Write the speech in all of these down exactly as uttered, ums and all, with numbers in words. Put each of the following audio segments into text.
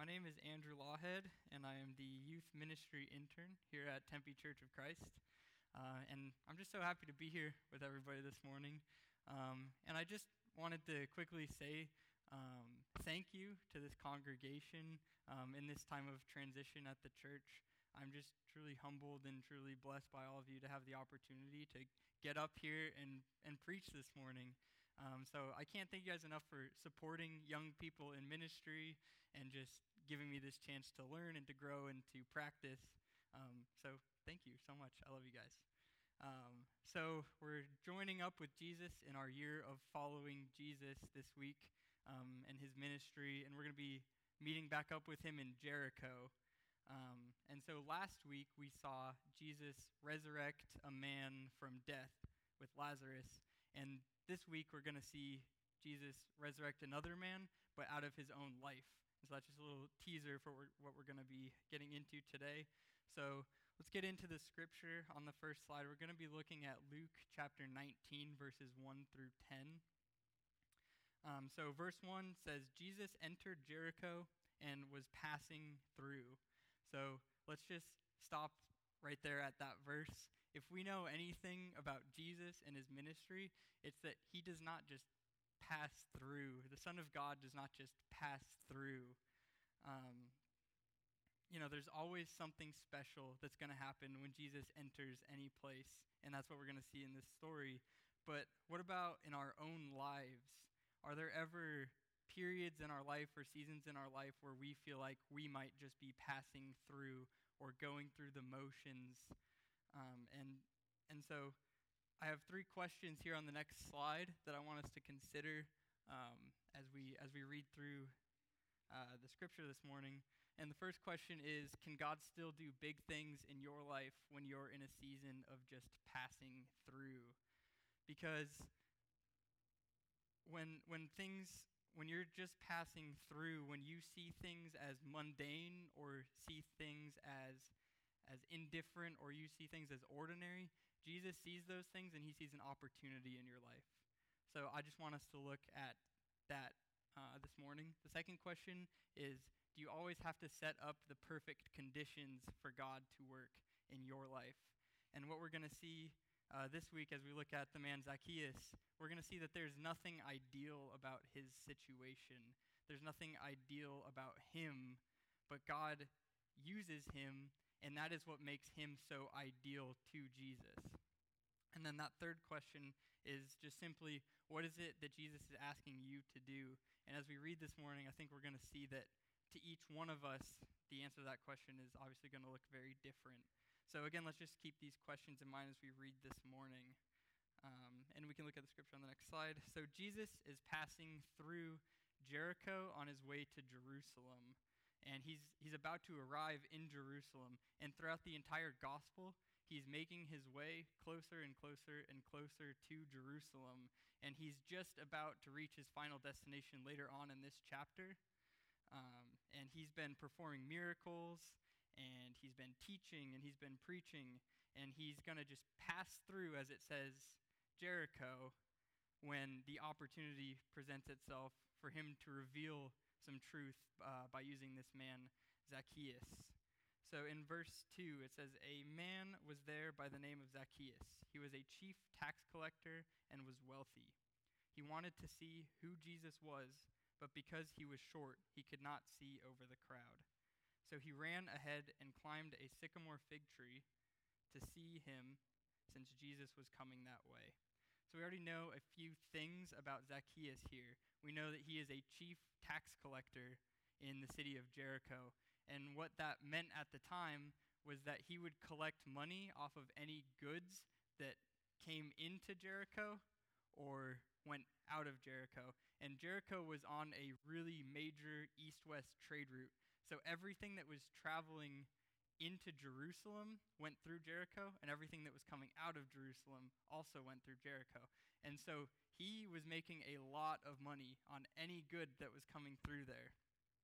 My name is Andrew Lawhead, and I am the youth ministry intern here at Tempe Church of Christ. Uh, and I'm just so happy to be here with everybody this morning. Um, and I just wanted to quickly say um, thank you to this congregation um, in this time of transition at the church. I'm just truly humbled and truly blessed by all of you to have the opportunity to get up here and, and preach this morning. Um, so I can't thank you guys enough for supporting young people in ministry and just giving me this chance to learn and to grow and to practice. Um, so thank you so much. I love you guys. Um, so we're joining up with Jesus in our year of following Jesus this week um, and his ministry, and we're going to be meeting back up with him in Jericho. Um, and so last week we saw Jesus resurrect a man from death with Lazarus, and this week we're going to see Jesus resurrect another man, but out of his own life. And so that's just a little teaser for what we're going to be getting into today. So let's get into the scripture on the first slide. We're going to be looking at Luke chapter nineteen, verses one through ten. Um, so verse one says, Jesus entered Jericho and was passing through. So let's just stop right there at that verse. If we know anything about Jesus and his ministry, it's that he does not just pass through. The Son of God does not just pass through. Um, you know, there's always something special that's going to happen when Jesus enters any place, and that's what we're going to see in this story. But what about in our own lives? Are there ever periods in our life or seasons in our life where we feel like we might just be passing through or going through the motions? Um, and and so I have three questions here on the next slide that I want us to consider um, as we as we read through uh, the scripture this morning. And the first question is, can God still do big things in your life when you're in a season of just passing through? Because when when things when you're just passing through, when you see things as mundane or see things as as indifferent or you see things as ordinary, Jesus sees those things and he sees an opportunity in your life. So I just want us to look at that uh, this morning. The second question is, do you always have to set up the perfect conditions for God to work in your life? And what we're going to see uh, this week as we look at the man Zacchaeus, we're going to see that there's nothing ideal about his situation. There's nothing ideal about him, but God uses him, and that is what makes him so ideal to Jesus. And then that third question is just simply, what is it that Jesus is asking you to do? And as we read this morning, I think we're going to see that to each one of us, the answer to that question is obviously going to look very different. So again, let's just keep these questions in mind as we read this morning. Um, and we can look at the scripture on the next slide. So Jesus is passing through Jericho on his way to Jerusalem. And he's he's about to arrive in Jerusalem. And throughout the entire gospel, he's making his way closer and closer and closer to Jerusalem. And he's just about to reach his final destination later on in this chapter. Um, and he's been performing miracles, and he's been teaching, and he's been preaching. And he's going to just pass through, as it says, Jericho, when the opportunity presents itself for him to reveal some truth uh, by using this man, Zacchaeus. So in verse two, it says, a man was there by the name of Zacchaeus. He was a chief tax collector and was wealthy. He wanted to see who Jesus was, but because he was short, he could not see over the crowd. So he ran ahead and climbed a sycamore fig tree to see him, since Jesus was coming that way. So we already know a few things about Zacchaeus here. We know that he is a chief tax collector in the city of Jericho. And what that meant at the time was that he would collect money off of any goods that came into Jericho or went out of Jericho. And Jericho was on a really major east-west trade route. So everything that was traveling into Jerusalem went through Jericho, and everything that was coming out of Jerusalem also went through Jericho. And so he was making a lot of money on any good that was coming through there.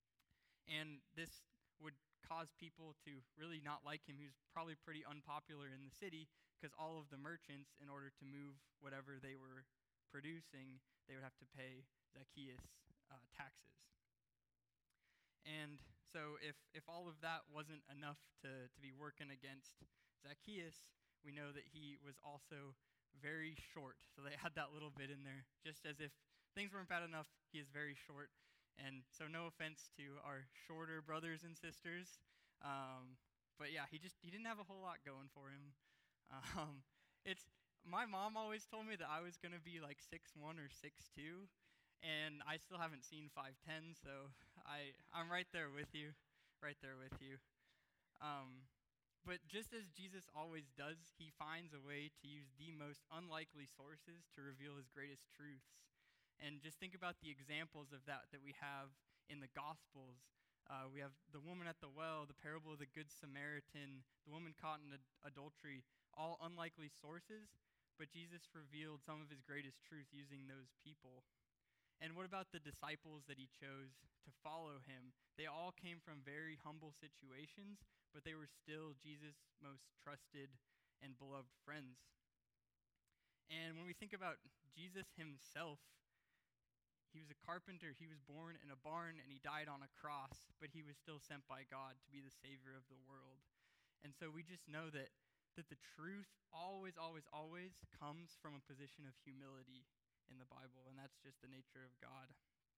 And this would cause people to really not like him. He was probably pretty unpopular in the city because all of the merchants, in order to move whatever they were producing, they would have to pay Zacchaeus uh, taxes. And And so if, if all of that wasn't enough to, to be working against Zacchaeus, we know that he was also very short. So they had that little bit in there, just as if things weren't bad enough, he is very short. And so no offense to our shorter brothers and sisters, um, but yeah, he just he didn't have a whole lot going for him. Um, it's my mom always told me that I was gonna be like six one or six two, and I still haven't seen five ten, so I I'm right there with you, right there with you. Um, but just as Jesus always does, he finds a way to use the most unlikely sources to reveal his greatest truths. And just think about the examples of that that we have in the Gospels. Uh, we have the woman at the well, the parable of the Good Samaritan, the woman caught in ad- adultery, all unlikely sources, but Jesus revealed some of his greatest truth using those people. And what about the disciples that he chose to follow him? They all came from very humble situations, but they were still Jesus' most trusted and beloved friends. And when we think about Jesus himself, he was a carpenter, he was born in a barn, and he died on a cross, but he was still sent by God to be the Savior of the world. And so we just know that, that the truth always, always, always comes from a position of humility in the Bible, and that's just the nature of God.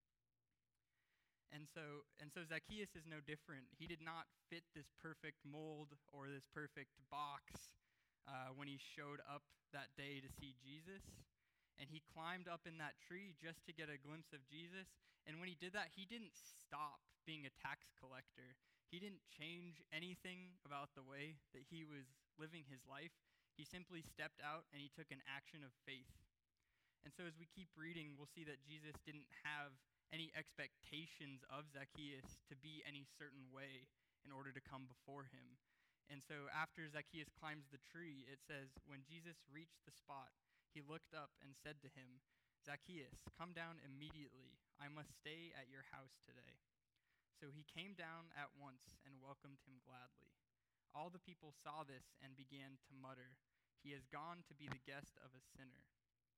And so, and so Zacchaeus is no different. He did not fit this perfect mold or this perfect box uh, when he showed up that day to see Jesus. And he climbed up in that tree just to get a glimpse of Jesus. And when he did that, he didn't stop being a tax collector. He didn't change anything about the way that he was living his life. He simply stepped out and he took an action of faith. And so as we keep reading, we'll see that Jesus didn't have any expectations of Zacchaeus to be any certain way in order to come before him. And so after Zacchaeus climbs the tree, it says, when Jesus reached the spot, he looked up and said to him, Zacchaeus, come down immediately. I must stay at your house today. So he came down at once and welcomed him gladly. All the people saw this and began to mutter, he has gone to be the guest of a sinner.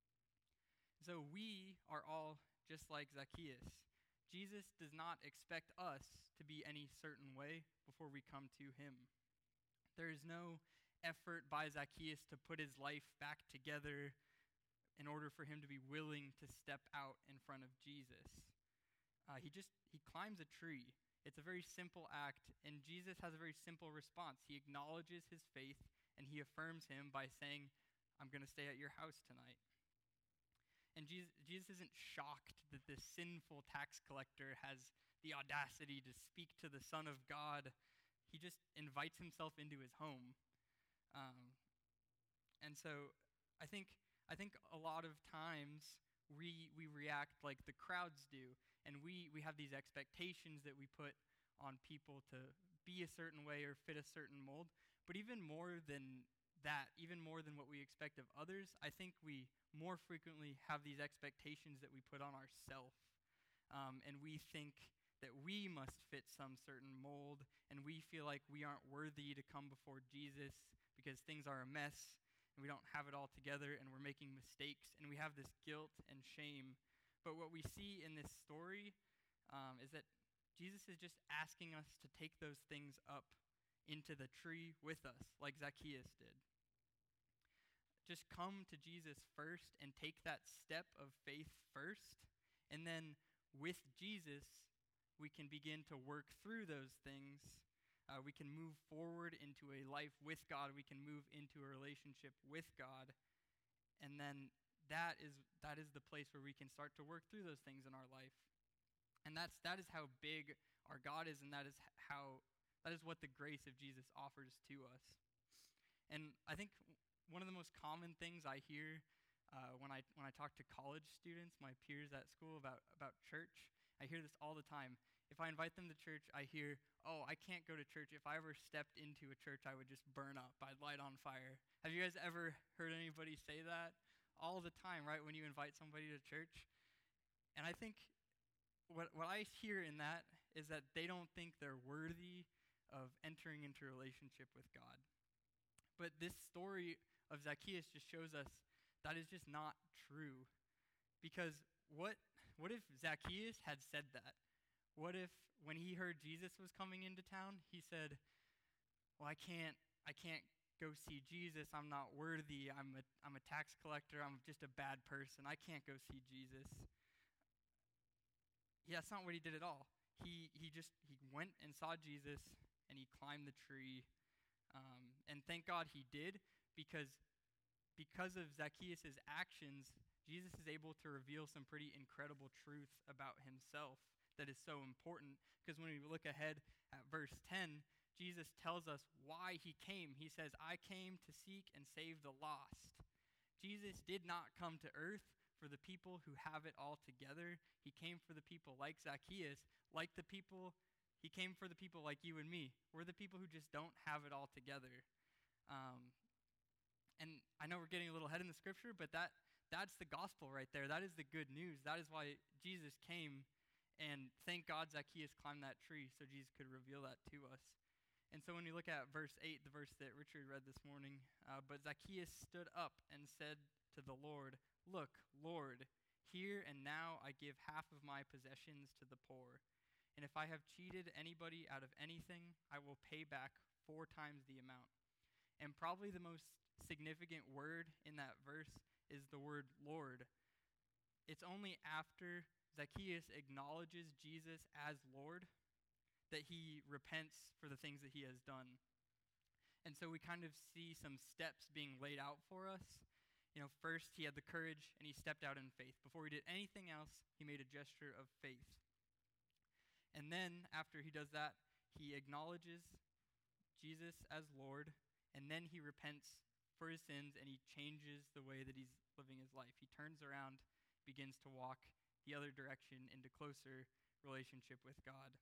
So we are all just like Zacchaeus. Jesus does not expect us to be any certain way before we come to him. There is no effort by Zacchaeus to put his life back together in order for him to be willing to step out in front of Jesus. Uh, he just, he climbs a tree. It's a very simple act, and Jesus has a very simple response. He acknowledges his faith, and he affirms him by saying, I'm going to stay at your house tonight. And Jesus, Jesus isn't shocked that this sinful tax collector has the audacity to speak to the Son of God. He just invites himself into his home. Um, and so I think I think a lot of times we we react like the crowds do, and we, we have these expectations that we put on people to be a certain way or fit a certain mold. But even more than that, even more than what we expect of others, I think we more frequently have these expectations that we put on ourselves. Um, and we think that we must fit some certain mold, and we feel like we aren't worthy to come before Jesus because things are a mess, and we don't have it all together, and we're making mistakes, and we have this guilt and shame. But what we see in this story um, is that Jesus is just asking us to take those things up into the tree with us, like Zacchaeus did. Just come to Jesus first and take that step of faith first, and then with Jesus, we can begin to work through those things. Uh, we can move forward into a life with God. We can move into a relationship with God. And then that is that is the place where we can start to work through those things in our life. And that's that is how big our God is, and that is how that is what the grace of Jesus offers to us. And I think one of the most common things I hear uh, when I when I talk to college students, my peers at school, about, about church, I hear this all the time. If I invite them to church, I hear, oh, I can't go to church. If I ever stepped into a church, I would just burn up. I'd light on fire. Have you guys ever heard anybody say that? All the time, right, when you invite somebody to church? And I think what what I hear in that is that they don't think they're worthy of entering into a relationship with God. But this story of Zacchaeus just shows us that is just not true. Because what what if Zacchaeus had said that? What if when he heard Jesus was coming into town, he said, well, I can't, I can't go see Jesus. I'm not worthy. I'm a, I'm a tax collector. I'm just a bad person. I can't go see Jesus. Yeah, that's not what he did at all. He he just, he went and saw Jesus, and he climbed the tree. Um, and thank God he did, because because of Zacchaeus' actions, Jesus is able to reveal some pretty incredible truths about himself that is so important. Because when we look ahead at verse ten, Jesus tells us why he came. He says, I came to seek and save the lost. Jesus did not come to earth for the people who have it all together. He came for the people like Zacchaeus, like the people, he came for the people like you and me. We're the people who just don't have it all together. Um, and I know we're getting a little ahead in the scripture, but that that's the gospel right there. That is the good news. That is why Jesus came, and thank God Zacchaeus climbed that tree so Jesus could reveal that to us. And so when you look at verse eight, the verse that Richard read this morning, uh, but Zacchaeus stood up and said to the Lord, look, Lord, here and now I give half of my possessions to the poor. And if I have cheated anybody out of anything, I will pay back four times the amount. And probably the most significant word in that verse is the word Lord. It's only after Zacchaeus acknowledges Jesus as Lord that he repents for the things that he has done. And so we kind of see some steps being laid out for us. You know, first he had the courage and he stepped out in faith. Before he did anything else, he made a gesture of faith. And then after he does that, he acknowledges Jesus as Lord, and then he repents for his sins and he changes the way that he's living his life. He turns around, begins to walk the other direction into closer relationship with God.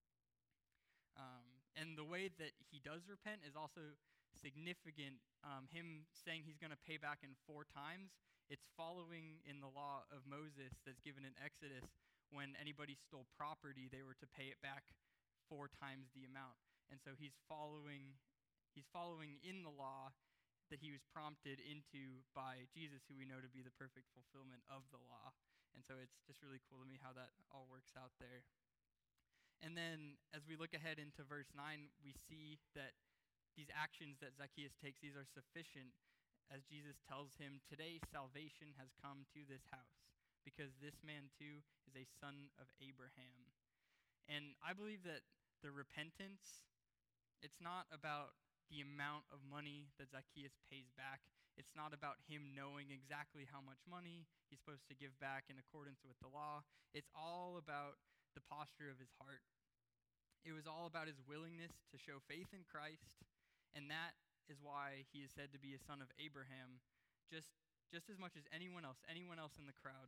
Um, and the way that he does repent is also significant. Um, him saying he's going to pay back in four times, it's following in the law of Moses that's given in Exodus. When anybody stole property, they were to pay it back four times the amount. And so he's following, he's following in the law that he was prompted into by Jesus, who we know to be the perfect fulfillment of the law. And so it's just really cool to me how that all works out there. And then as we look ahead into verse nine, we see that these actions that Zacchaeus takes, these are sufficient, as Jesus tells him, today salvation has come to this house, because this man too is a son of Abraham. And I believe that the repentance, it's not about the amount of money that Zacchaeus pays back. It's not about him knowing exactly how much money he's supposed to give back in accordance with the law. It's all about the posture of his heart. It was all about his willingness to show faith in Christ, and that is why he is said to be a son of Abraham, just, just as much as anyone else, anyone else in the crowd.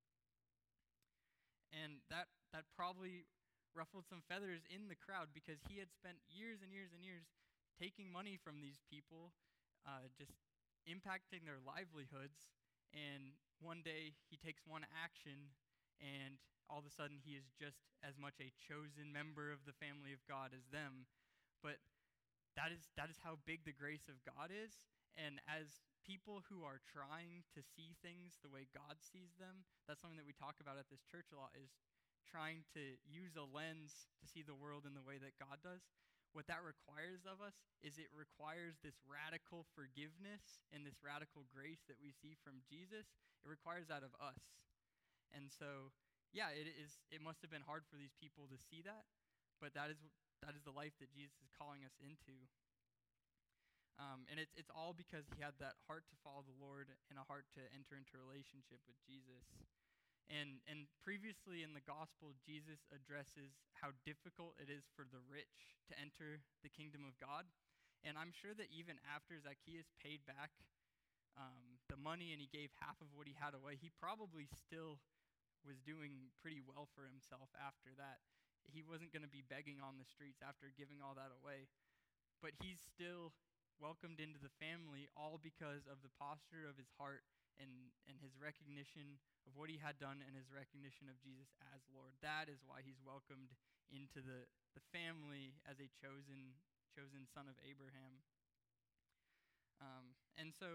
And that, that probably ruffled some feathers in the crowd, because he had spent years and years and years taking money from these people, uh, just impacting their livelihoods, and one day he takes one action, and all of a sudden he is just as much a chosen member of the family of God as them. But that is that is how big the grace of God is, and as people who are trying to see things the way God sees them, that's something that we talk about at this church a lot, is trying to use a lens to see the world in the way that God does. What that requires of us is it requires this radical forgiveness and this radical grace that we see from Jesus. It requires that of us. And so, yeah, it is. It must have been hard for these people to see that, but that is that is the life that Jesus is calling us into. Um, and it's it's all because he had that heart to follow the Lord and a heart to enter into a relationship with Jesus. And and previously in the gospel, Jesus addresses how difficult it is for the rich to enter the kingdom of God. And I'm sure that even after Zacchaeus paid back um, the money and he gave half of what he had away, he probably still was doing pretty well for himself after that. He wasn't going to be begging on the streets after giving all that away. But he's still welcomed into the family, all because of the posture of his heart and, and his recognition of what he had done and his recognition of Jesus as Lord. That is why he's welcomed into the, the family as a chosen chosen son of Abraham. Um, and so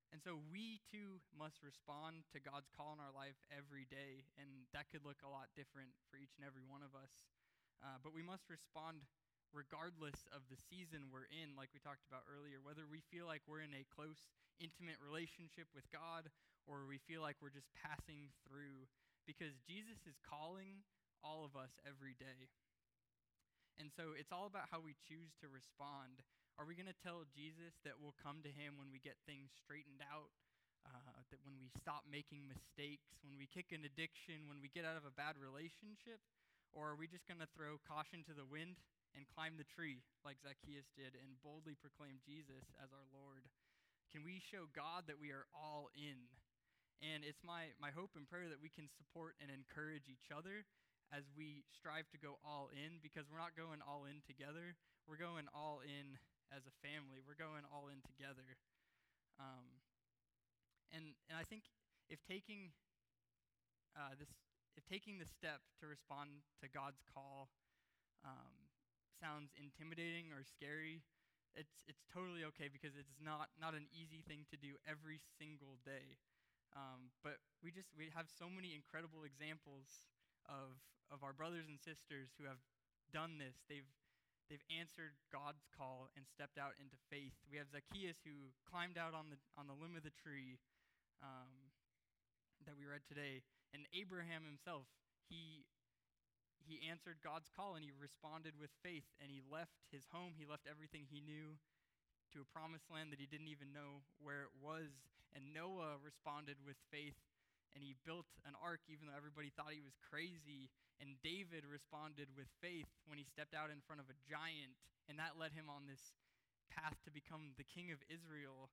And so we too must respond to God's call in our life every day, and that could look a lot different for each and every one of us. Uh, but we must respond regardless of the season we're in, like we talked about earlier, whether we feel like we're in a close, intimate relationship with God, or we feel like we're just passing through, because Jesus is calling all of us every day. And so it's all about how we choose to respond. Are we going to tell Jesus that we'll come to him when we get things straightened out, uh, that when we stop making mistakes, when we kick an addiction, when we get out of a bad relationship? Or are we just going to throw caution to the wind and climb the tree like Zacchaeus did and boldly proclaim Jesus as our Lord? Can we show God that we are all in? And it's my, my hope and prayer that we can support and encourage each other as we strive to go all in, because we're not going all in together. We're going all in as a family. We're going all in together. Um, and and I think if taking uh, this, if taking the step to respond to God's call um, sounds intimidating or scary, it's it's totally okay, because it's not not an easy thing to do every single day. Um, but we just we have so many incredible examples of of our brothers and sisters who have done this. They've they've answered God's call and stepped out into faith. We have Zacchaeus, who climbed out on the on the limb of the tree um, that we read today, and Abraham himself. He he answered God's call and he responded with faith, and he left his home. He left everything he knew to a promised land that he didn't even know where it was. And Noah responded with faith, and he built an ark even though everybody thought he was crazy. And David responded with faith when he stepped out in front of a giant, and that led him on this path to become the king of Israel.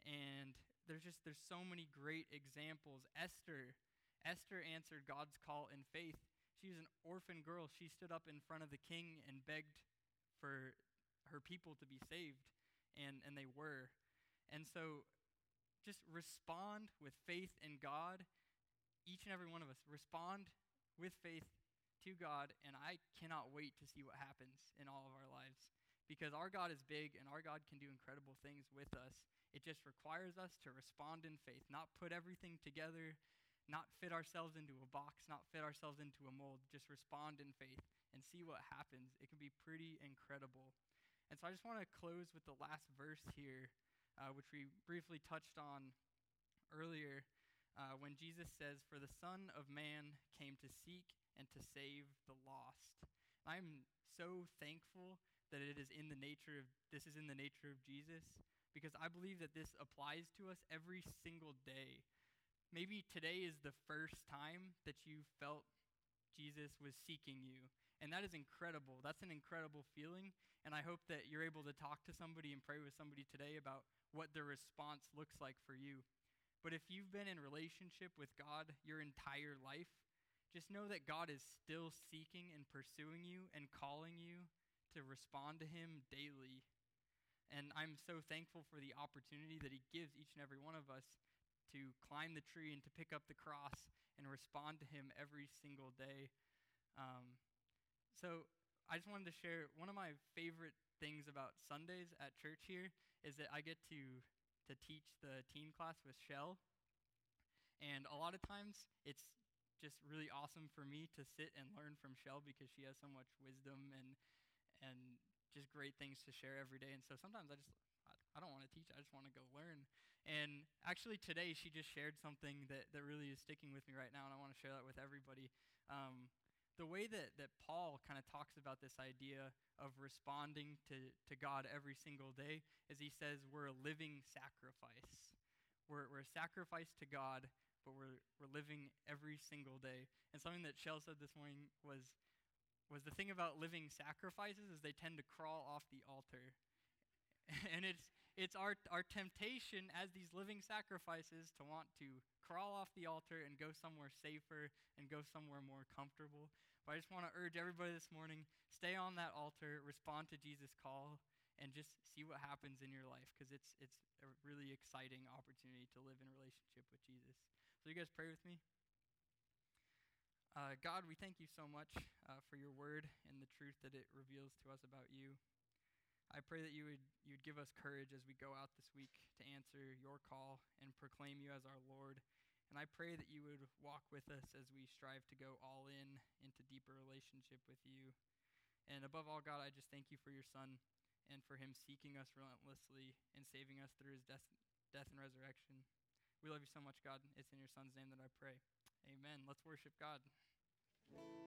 And there's just there's so many great examples. Esther, Esther answered God's call in faith. She was an orphan girl. She stood up in front of the king and begged for her people to be saved, and, and they were. And so just respond with faith in God. Each and every one of us, respond with faith to God, and I cannot wait to see what happens in all of our lives, because our God is big and our God can do incredible things with us. It just requires us to respond in faith, not put everything together, not fit ourselves into a box, not fit ourselves into a mold. Just respond in faith and see what happens. It can be pretty incredible. And so I just want to close with the last verse here, uh, which we briefly touched on earlier, uh, when Jesus says, "For the Son of Man came to seek and to save the lost." I'm so thankful that it is in the nature of, this is in the nature of Jesus, because I believe that this applies to us every single day. Maybe today is the first time that you felt Jesus was seeking you, and that is incredible. That's an incredible feeling, and I hope that you're able to talk to somebody and pray with somebody today about what their response looks like for you. But if you've been in relationship with God your entire life, just know that God is still seeking and pursuing you and calling you to respond to him daily. And I'm so thankful for the opportunity that he gives each and every one of us to climb the tree and to pick up the cross and respond to him every single day. Um, so I just wanted to share one of my favorite things about Sundays at church here is that I get to to teach the teen class with Shell. And a lot of times it's just really awesome for me to sit and learn from Shell, because she has so much wisdom and and just great things to share every day. And so sometimes I just I don't want to teach, I just want to go learn. And actually today she just shared something that, that really is sticking with me right now, and I want to share that with everybody. Um, the way that, that Paul kind of talks about this idea of responding to, to God every single day is he says we're a living sacrifice. We're, we're a sacrifice to God, but we're, we're living every single day. And something that Shell said this morning was, was the thing about living sacrifices is they tend to crawl off the altar. And it's it's our our temptation as these living sacrifices to want to crawl off the altar and go somewhere safer and go somewhere more comfortable. But I just want to urge everybody this morning, stay on that altar, respond to Jesus' call, and just see what happens in your life, because it's it's a really exciting opportunity to live in relationship with Jesus. So you guys pray with me. Uh, God, we thank you so much uh, for your word and the truth that it reveals to us about you. I pray that you would you would give us courage as we go out this week to answer your call and proclaim you as our Lord. And I pray that you would walk with us as we strive to go all in into deeper relationship with you. And above all, God, I just thank you for your Son and for him seeking us relentlessly and saving us through his death, death and resurrection. We love you so much, God. It's in your Son's name that I pray. Amen. Let's worship God.